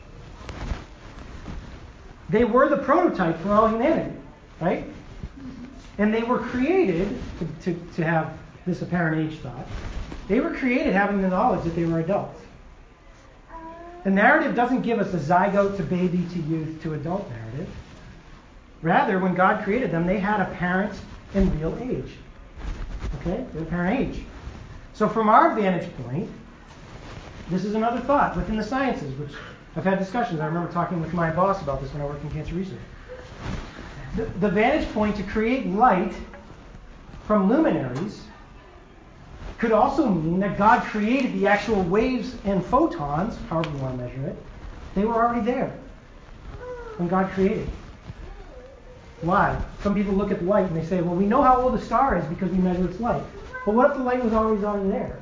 They were the prototype for all humanity, right? And they were created to, to, to have this apparent age thought. They were created having the knowledge that they were adults. The narrative doesn't give us a zygote to baby to youth to adult narrative. Rather, when God created them, they had apparent and real age. Okay? They had apparent age. So from our vantage point, this is another thought within the sciences, which I've had discussions. I remember talking with my boss about this when I worked in cancer research. The, the vantage point to create light from luminaries could also mean that God created the actual waves and photons, however you want to measure it. They were already there when God created. Why? Some people look at light and they say, well, we know how old a star is because we measure its light. But what if the light was always already there?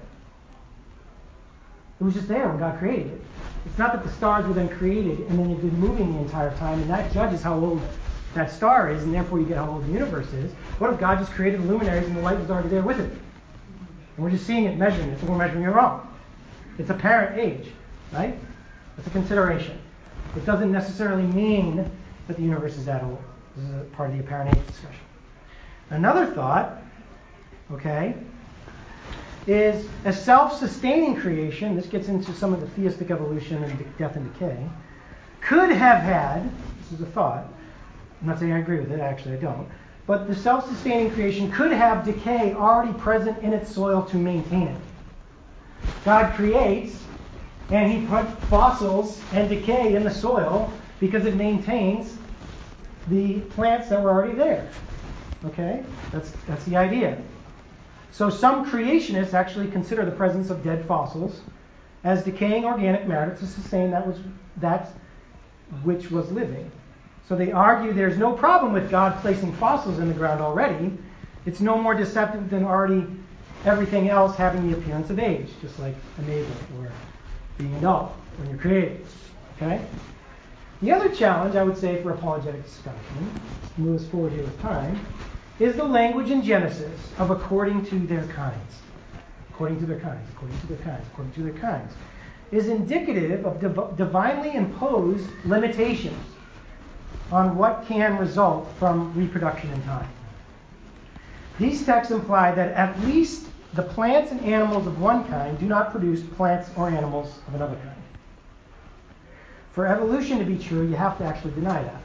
It was just there when God created it. It's not that the stars were then created and then they've been moving the entire time, and that judges how old that star is, and therefore you get how old the universe is. What if God just created the luminaries and the light was already there with it? And we're just seeing it, measuring it, so we're measuring it wrong. It's apparent age, right? That's a consideration. It doesn't necessarily mean that the universe is that old. This is a part of the apparent age discussion. Another thought, okay, is a self-sustaining creation, this gets into some of the theistic evolution and death and decay, could have had, this is a thought, I'm not saying I agree with it, actually I don't, but the self-sustaining creation could have decay already present in its soil to maintain it. God creates, and he put fossils and decay in the soil because it maintains the plants that were already there. Okay? That's that's the idea. So some creationists actually consider the presence of dead fossils as decaying organic matter to sustain that was that which was living. So they argue there's no problem with God placing fossils in the ground already. It's no more deceptive than already everything else having the appearance of age, just like a navel or being adult when you're created. Okay? The other challenge, I would say, for apologetic discussion, move us forward here with time, is the language in Genesis of according to their kinds. According to their kinds, according to their kinds, according to their kinds, is indicative of div- divinely imposed limitations on what can result from reproduction in time. These texts imply that at least the plants and animals of one kind do not produce plants or animals of another kind. For evolution to be true, you have to actually deny that.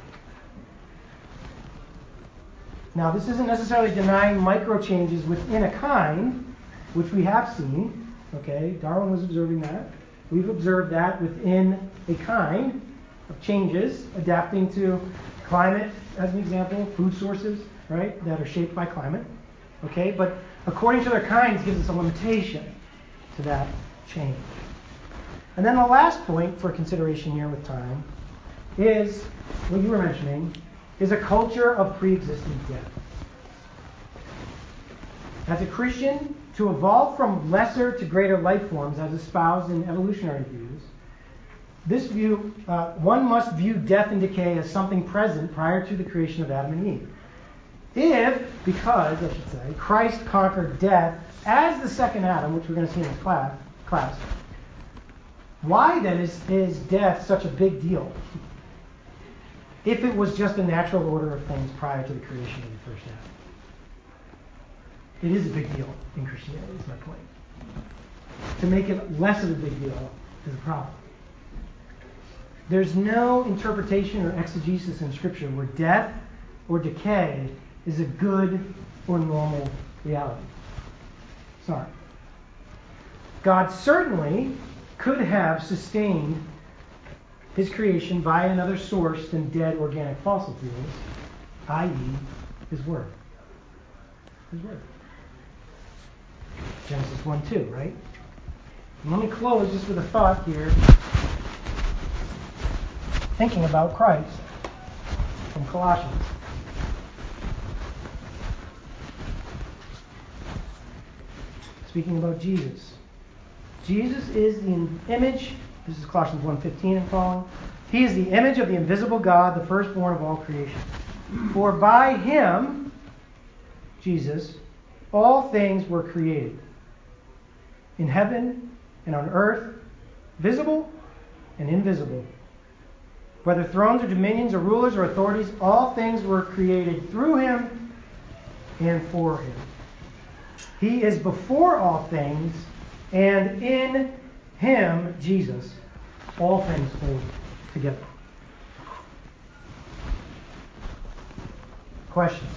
Now, this isn't necessarily denying micro changes within a kind, which we have seen. Okay, Darwin was observing that. We've observed that within a kind of changes, adapting to climate, as an example, food sources, right, that are shaped by climate. Okay, but according to their kinds gives us a limitation to that change. And then the last point for consideration here with time is what you were mentioning, is a culture of pre-existing death. As a Christian, to evolve from lesser to greater life forms as espoused in evolutionary views, this view, uh, one must view death and decay as something present prior to the creation of Adam and Eve. If, because, I should say, Christ conquered death as the second Adam, which we're going to see in this class, class why then is, is death such a big deal? If it was just a natural order of things prior to the creation of the first Adam. It is a big deal in Christianity, is my point. To make it less of a big deal is a problem. There's no interpretation or exegesis in Scripture where death or decay is a good or normal reality. Sorry. God certainly could have sustained his creation by another source than dead organic fossil fuels, that is, his Word. His Word. Genesis one two, right? And let me close just with a thought here, thinking about Christ from Colossians. Speaking about Jesus. Jesus is the image, this is Colossians one fifteen and following. He is the image of the invisible God, the firstborn of all creation. For by him, Jesus, all things were created, in heaven and on earth, visible and invisible. Whether thrones or dominions or rulers or authorities, all things were created through him and for him. He is before all things, and in him, Jesus, all things hold together. Questions?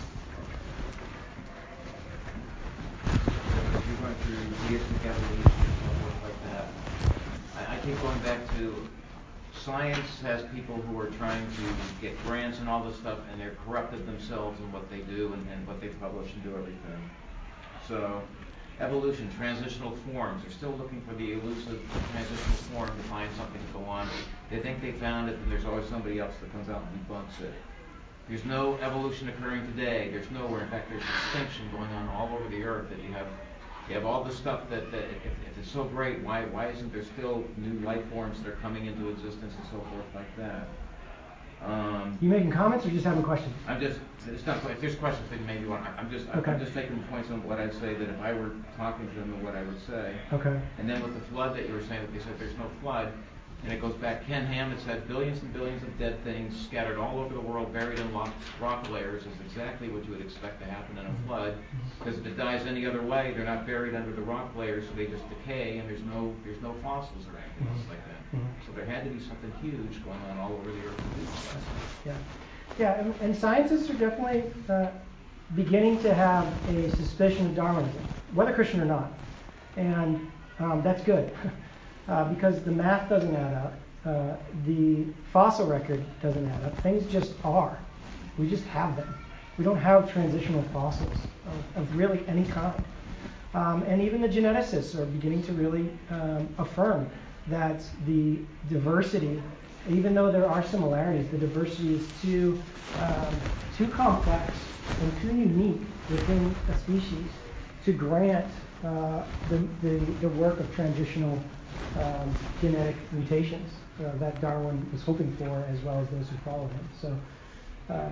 If you're going through theistic evolution and so forth like that, I, I keep going back to science has people who are trying to get grants and all this stuff, and they're corrupted themselves in what they do and, and what they publish and do everything. So, evolution, transitional forms, they're still looking for the elusive transitional form to find something to go on. They think they found it, and there's always somebody else that comes out and debunks it. There's no evolution occurring today. There's nowhere. In fact, there's extinction going on all over the earth. That you have, you have all this stuff that, that if, if it's so great, why why isn't there still new life forms that are coming into existence and so forth like that? Um, you making comments or just having questions? I'm just, it's not, if there's questions that you maybe want, I'm just, okay. I'm just making points on what I'd say that if I were talking to them, what I would say. Okay. And then with the flood that you were saying, that they said there's no flood, and it goes back, Ken Ham said billions and billions of dead things scattered all over the world, buried in rock, rock layers, is exactly what you would expect to happen in a flood. Because if it dies any other way, they're not buried under the rock layers, so they just decay, and there's no there's no fossils or anything else like that. Mm-hmm. So there had to be something huge going on all over the earth. Yeah, yeah, and, and scientists are definitely uh, beginning to have a suspicion of Darwinism, whether Christian or not, and um, that's good. Uh, because the math doesn't add up, uh, the fossil record doesn't add up. Things just are. We just have them. We don't have transitional fossils of, of really any kind. Um, and even the geneticists are beginning to really um, affirm that the diversity, even though there are similarities, the diversity is too um, too complex and too unique within a species to grant uh, the, the the work of transitional Um, genetic mutations uh, that Darwin was hoping for, as well as those who followed him. So, uh,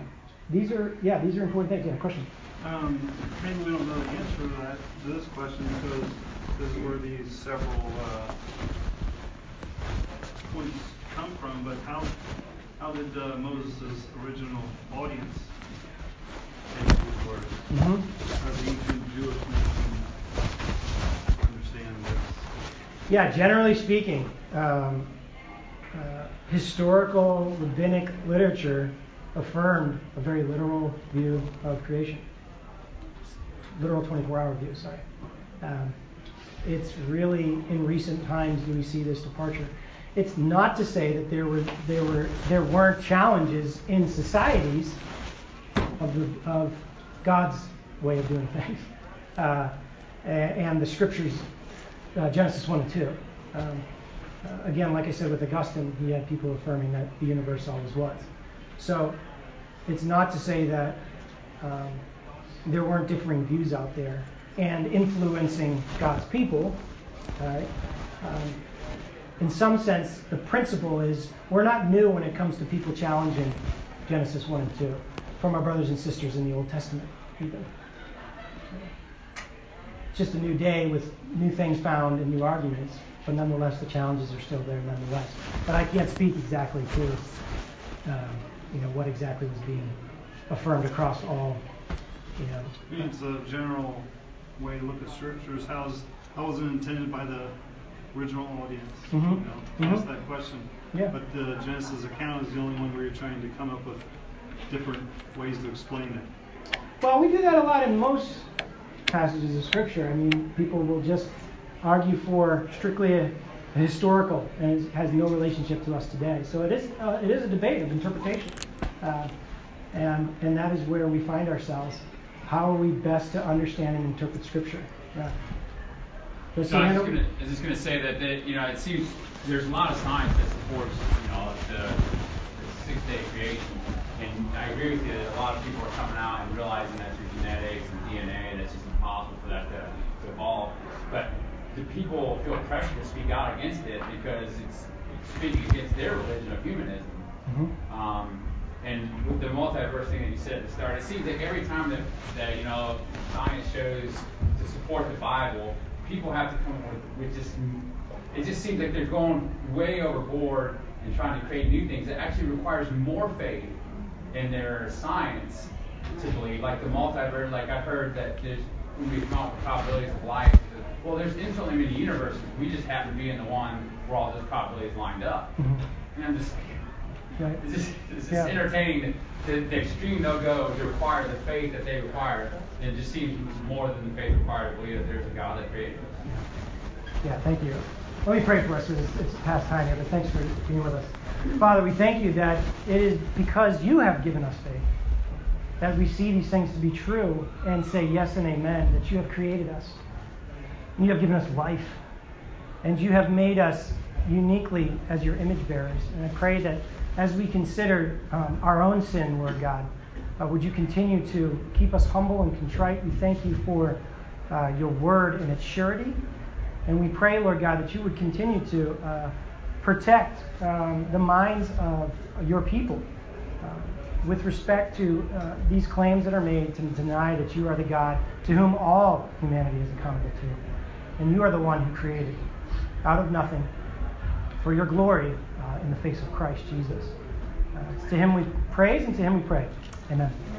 these are, yeah, these are important things. Yeah, question. Um, maybe we don't know the answer to that to this question because this is where these several uh, points come from. But how how did uh, Moses' original audience take these words? Mm-hmm. How did the ancient Jewish nation understand this? Yeah, generally speaking, um, uh, historical rabbinic literature affirmed a very literal view of creation. Literal twenty-four hour view, sorry. Um, it's really in recent times do we see this departure. It's not to say that there were there were there weren't challenges in societies of the of God's way of doing things, uh, and the scriptures, uh, Genesis one and two. Um, uh, again, like I said with Augustine, he had people affirming that the universe always was. So it's not to say that um, there weren't differing views out there and influencing God's people. Right? Um, in some sense, the principle is we're not new when it comes to people challenging Genesis one and two from our brothers and sisters in the Old Testament. Even. It's just a new day with new things found and new arguments, but nonetheless the challenges are still there nonetheless. But I can't speak exactly to um, you know what exactly was being affirmed across all. You know, it's a general way to look at scriptures. How's how was it intended by the original audience? Mm-hmm. You know, to mm-hmm. ask that question. Yeah. But the Genesis account is the only one where you're trying to come up with different ways to explain it. Well, we do that a lot in most passages of Scripture. I mean, people will just argue for strictly a, a historical and it has no relationship to us today. So it is uh, it is a debate of interpretation, uh, and and that is where we find ourselves. How are we best to understand and interpret Scripture? Yeah. So I was just gonna, I was just going to say that, that you know it seems there's a lot of science that supports you know the, the six-day creation, and I agree with you that a lot of people are coming out and realizing that through genetics and D N A that's just impossible for that to, to evolve. But do people feel pressure to speak out against it because it's, it's speaking against their religion of humanism? Mm-hmm. Um, and with the multiverse thing that you said at the start, it seems like every time that, that you know science shows to support the Bible, people have to come up with, with just, it just seems like they're going way overboard and trying to create new things that actually requires more faith in their science to believe. Like the multiverse, like I've heard that there's, when we come up with probabilities of life, well, there's infinitely many universes. We just happen to be in the one where all those probabilities lined up. Mm-hmm. And I'm just, right. it's just, it's just yeah. entertaining the, the extreme they'll go to require the faith that they require. And it just seems more than the faith required to believe that there's a God that created us. Yeah, thank you. Let me pray for us because it's, it's past time here, but thanks for being with us. Father, we thank you that it is because you have given us faith that we see these things to be true and say yes and amen, that you have created us. And you have given us life. And you have made us uniquely as your image bearers. And I pray that as we consider um, our own sin, Lord God, uh, would you continue to keep us humble and contrite. We thank you for uh, your word and its surety. And we pray, Lord God, that you would continue to uh, protect um, the minds of your people uh, with respect to uh, these claims that are made to deny that you are the God to whom all humanity is accountable to. And you are the one who created out of nothing for your glory uh, in the face of Christ Jesus. Uh, it's to him we praise and to him we pray. Amen.